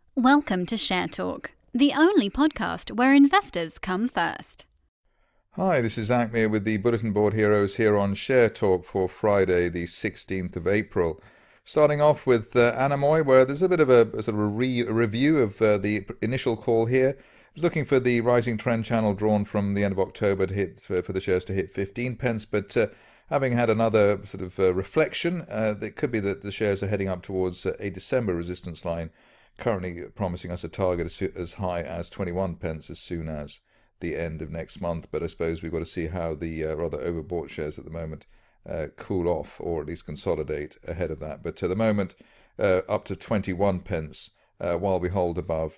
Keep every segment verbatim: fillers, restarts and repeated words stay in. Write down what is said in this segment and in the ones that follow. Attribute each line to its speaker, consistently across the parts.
Speaker 1: Welcome to Share Talk, the only podcast where investors come first.
Speaker 2: Hi, this is Acme with the Bulletin Board Heroes here on Share Talk for Friday, the sixteenth of April. Starting off with uh, Anemoy, where there's a bit of a, a sort of a, re- a review of uh, the initial call here. I was looking for the rising trend channel drawn from the end of October to hit for, for the shares to hit fifteen pence, but uh, having had another sort of uh, reflection, uh, it could be that the shares are heading up towards uh, a December resistance line, currently promising us a target as, as high as twenty-one pence as soon as the end of next month. But I suppose we've got to see how the uh, rather overbought shares at the moment uh, cool off, or at least consolidate ahead of that. But at the moment, uh, up to twenty-one pence, uh, while we hold above,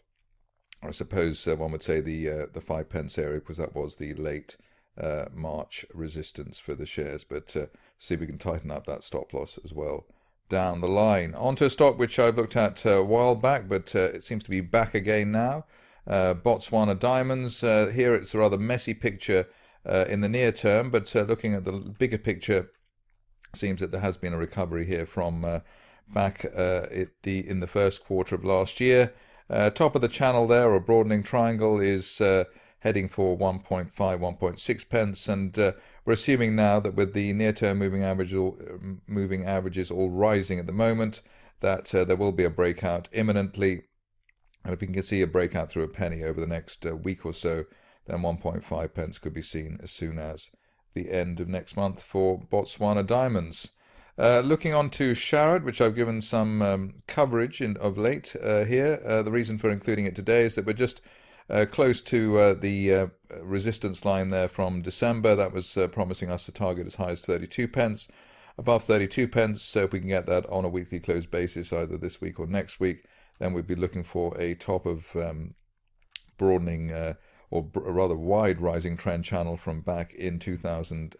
Speaker 2: I suppose uh, one would say the uh, the five pence area, because that was the late uh, March resistance for the shares. But uh, see if we can tighten up that stop loss as well down the line. Onto a stock which I've looked at a while back, but uh, it seems to be back again now. Uh, Botswana Diamonds. Uh, here it's a rather messy picture uh, in the near term, but uh, looking at the bigger picture, seems that there has been a recovery here from uh, back uh, at the in the first quarter of last year. Uh, top of the channel there, or broadening triangle, is uh, heading for one point five, one point six pence, and uh, we're assuming now that with the near-term moving average, all, moving averages all rising at the moment, that uh, there will be a breakout imminently. And if we can see a breakout through a penny over the next uh, week or so, then one point five pence could be seen as soon as the end of next month for Botswana Diamonds. Uh, looking on to Sharad, which I've given some um, coverage in, of late uh, here. Uh, the reason for including it today is that we're just Uh, close to uh, the uh, resistance line there from December. That was uh, promising us a target as high as thirty-two pence. Above thirty-two pence, so if we can get that on a weekly close basis, either this week or next week, then we'd be looking for a top of um, broadening uh, or br- rather wide rising trend channel from back in two thousand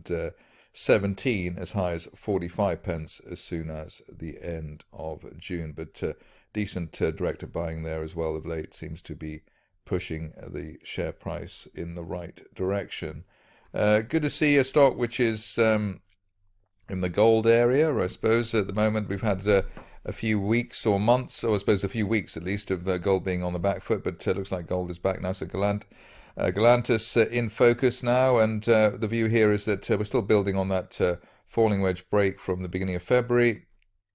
Speaker 2: seventeen as high as forty-five pence as soon as the end of June. But uh, decent uh, directed buying there as well of late seems to be pushing the share price in the right direction. Uh, good to see a stock which is um, in the gold area, I suppose. At the moment, we've had uh, a few weeks or months, or I suppose a few weeks at least, of uh, gold being on the back foot, but it uh, looks like gold is back now. So Galant, uh, Galantas uh, in focus now, and uh, the view here is that uh, we're still building on that uh, falling wedge break from the beginning of February,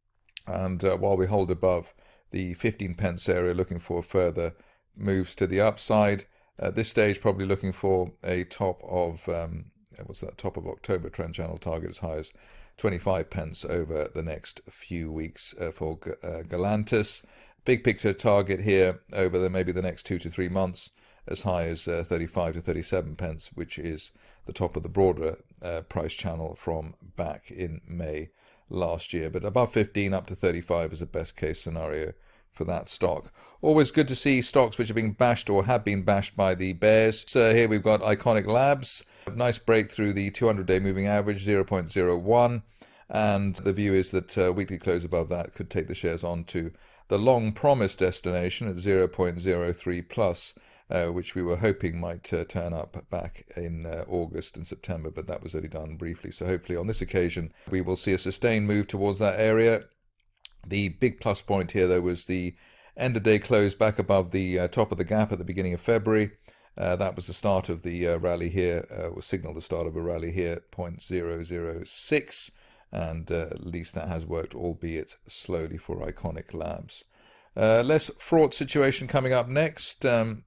Speaker 2: and uh, while we hold above the fifteen pence area, looking for further moves to the upside. At this stage, probably looking for a top of um, what's that? Top of October trend channel target as high as twenty-five pence over the next few weeks uh, for uh, Galantas. Big picture target here over the, maybe the next two to three months as high as uh, thirty-five to thirty-seven pence, which is the top of the broader uh, price channel from back in May last year. But above fifteen up to thirty-five is a best case scenario for that stock. Always good to see stocks which are being bashed or have been bashed by the bears. So here we've got Iconic Labs, nice break through the two hundred day moving average, zero point zero one, and the view is that uh, weekly close above that could take the shares on to the long promised destination at zero point zero three plus, uh, which we were hoping might uh, turn up back in uh, August and September, but that was only done briefly. So hopefully on this occasion we will see a sustained move towards that area. The big plus point here, though, was the end-of-day close back above the uh, top of the gap at the beginning of February. Uh, that was the start of the uh, rally here, uh, was signaled the start of a rally here, zero point zero zero six, and uh, at least that has worked, albeit slowly, for Iconic Labs. Uh, less fraught situation coming up next, um,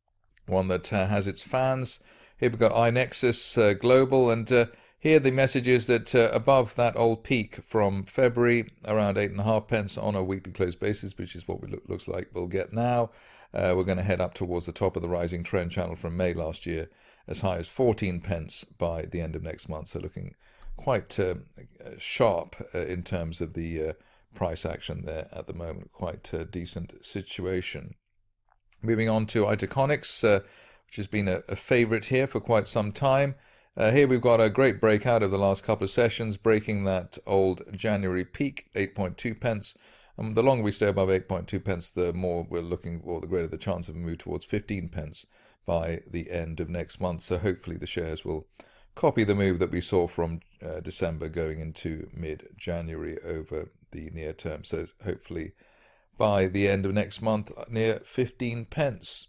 Speaker 2: one that uh, has its fans. Here we've got iNexus uh, Global, and uh, here the message is that uh, above that old peak from February, around eight and a half pence on a weekly close basis, which is what we look, looks like we'll get now. Uh, we're going to head up towards the top of the rising trend channel from May last year, as high as fourteen pence by the end of next month. So looking quite uh, sharp uh, in terms of the uh, price action there at the moment. Quite a decent situation. Moving on to Itaconix, uh, which has been a, a favourite here for quite some time. Uh, here we've got a great breakout of the last couple of sessions, breaking that old January peak, eight point two pence. Um, the longer we stay above eight point two pence, the more we're looking, or the greater the chance of a move towards fifteen pence by the end of next month. So hopefully the shares will copy the move that we saw from uh, December going into mid-January over the near term. So hopefully by the end of next month, near fifteen pence.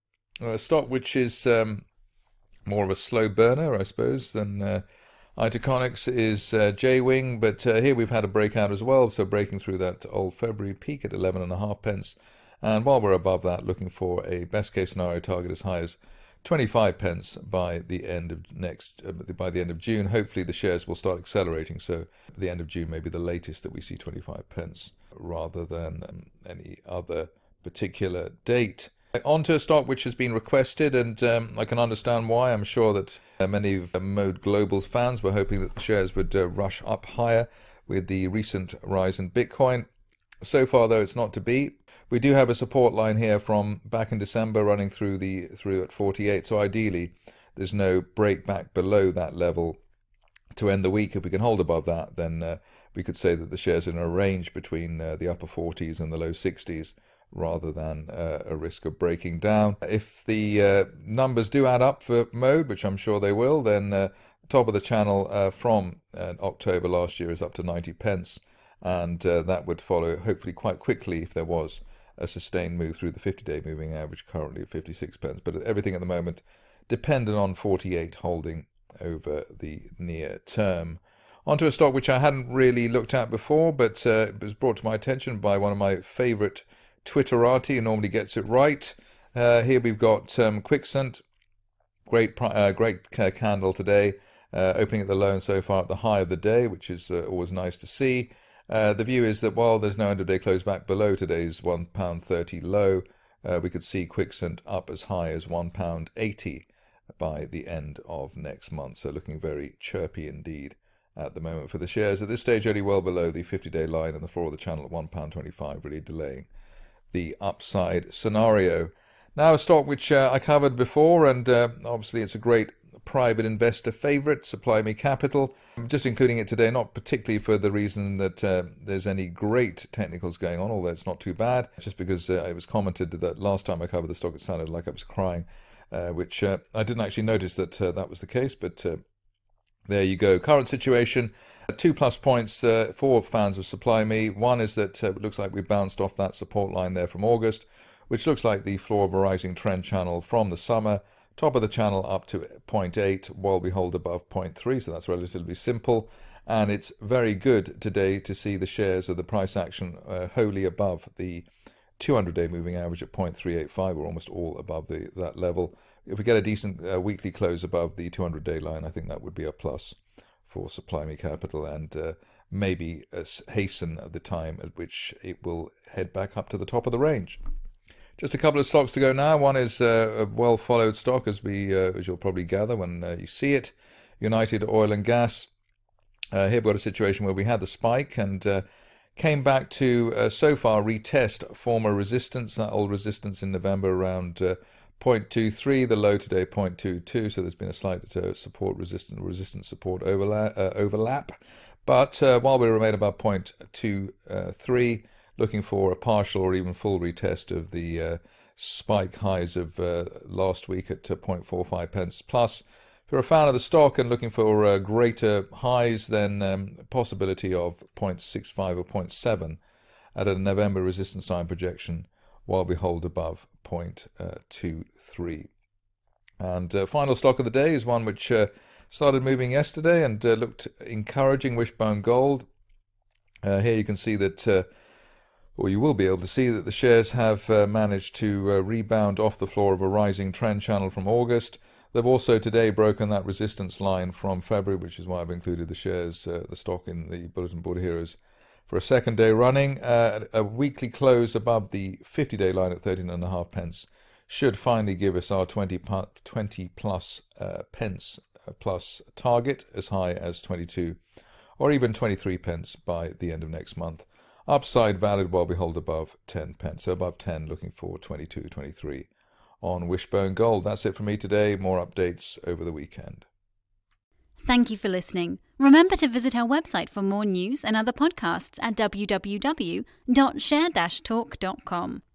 Speaker 2: A stock which is um, more of a slow burner, I suppose, than uh, Itaconix is uh, J-Wing, but uh, here we've had a breakout as well, so breaking through that old February peak at eleven and a half pence. And while we're above that, looking for a best case scenario target as high as twenty-five pence by the end of next uh, by the end of June. Hopefully the shares will start accelerating, so the end of June may be the latest that we see twenty-five pence rather than um, any other particular date. On to a stock which has been requested, and um, I can understand why. I'm sure that uh, many of uh, Mode Global's fans were hoping that the shares would uh, rush up higher with the recent rise in Bitcoin. So far, though, it's not to be. We do have a support line here from back in December running through the through at forty-eight. So ideally, there's no break back below that level to end the week. If we can hold above that, then uh, we could say that the shares are in a range between uh, the upper forties and the low sixties, rather than uh, a risk of breaking down. If the uh, numbers do add up for Mode, which I'm sure they will, then uh, top of the channel uh, from uh, October last year is up to ninety pence, and uh, that would follow hopefully quite quickly if there was a sustained move through the fifty-day moving average, currently at fifty-six pence. But everything at the moment dependent on forty-eight holding over the near term. Onto a stock which I hadn't really looked at before, but uh, it was brought to my attention by one of my favourite Twitterati, who normally gets it right. Uh, here we've got um, Quickscent, great uh, great uh, candle today, uh, opening at the low and so far at the high of the day, which is uh, always nice to see. Uh, the view is that while there's no end of day close back below today's one pound thirty low, uh, we could see Quickscent up as high as one pound eighty by the end of next month. So looking very chirpy indeed at the moment for the shares. At this stage, only well below the fifty-day line and the floor of the channel at one pound twenty-five, really delaying the upside scenario. Now a stock which uh, I covered before, and uh, obviously it's a great private investor favourite, Supply Me Capital. I'm just including it today, not particularly for the reason that uh, there's any great technicals going on, although it's not too bad, just because uh, it was commented that last time I covered the stock it sounded like I was crying, uh, which uh, I didn't actually notice that uh, that was the case, but uh, there you go. Current situation, two plus points uh, for fans of Supply Me. One is that uh, it looks like we bounced off that support line there from August, which looks like the floor of a rising trend channel from the summer. Top of the channel up to zero point eight, while we hold above zero point three, so that's relatively simple. And it's very good today to see the shares of the price action uh, wholly above the two hundred day moving average at zero point three eight five. We're almost all above the, that level. If we get a decent uh, weekly close above the two hundred day line, I think that would be a plus for Supply Me Capital, and uh, maybe uh, hasten the time at which it will head back up to the top of the range. Just a couple of stocks to go now. One is uh, a well-followed stock, as we, uh, as you'll probably gather when uh, you see it. United Oil and Gas. Uh, here we've got a situation where we had the spike and uh, came back to uh, so far retest former resistance, that old resistance in November around uh, zero point two three. The low today zero point two two. So there's been a slight uh, support resistance resistance support overlap. Uh, overlap. But uh, while we remain above zero point two three. Looking for a partial or even full retest of the uh, spike highs of uh, last week at zero point four five pence plus. If you're a fan of the stock and looking for uh, greater highs, then um, possibility of zero point six five or zero point seven at a November resistance line projection, while we hold above zero point two three. And uh, final stock of the day is one which uh, started moving yesterday and uh, looked encouraging, Wishbone Gold. Uh, here you can see that uh, or you will be able to see that the shares have uh, managed to uh, rebound off the floor of a rising trend channel from August. They've also today broken that resistance line from February, which is why I've included the shares, uh, the stock in the Bulletin Board Heroes for a second day running. Uh, a weekly close above the fifty-day line at thirteen and a half pence should finally give us our twenty, twenty plus uh, pence plus target, as high as twenty-two or even twenty-three pence by the end of next month. Upside valid while we hold above ten pence. So above ten, looking for twenty-two, twenty-three on Wishbone Gold. That's it from me today. More updates over the weekend.
Speaker 1: Thank you for listening. Remember to visit our website for more news and other podcasts at w w w dot share dash talk dot com.